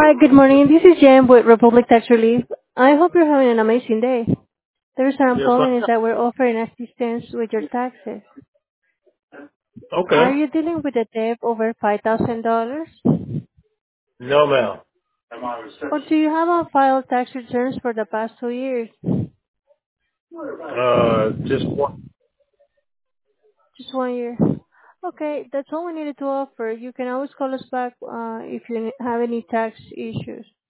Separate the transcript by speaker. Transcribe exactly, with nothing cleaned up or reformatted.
Speaker 1: Hi, good morning. This is Jen with Republic Tax Relief. I hope you're having an amazing day. The reason I'm
Speaker 2: Yes,
Speaker 1: calling is
Speaker 2: I
Speaker 1: that we're offering assistance with your taxes. Are
Speaker 2: Okay.
Speaker 1: you dealing with a debt over five thousand dollars?
Speaker 2: No, ma'am.
Speaker 1: Or do you have on file tax returns for the past two years?
Speaker 2: Uh, just one.
Speaker 1: Just one year. Okay, that's all we needed to offer. You can always call us back uh, if you have any tax issues.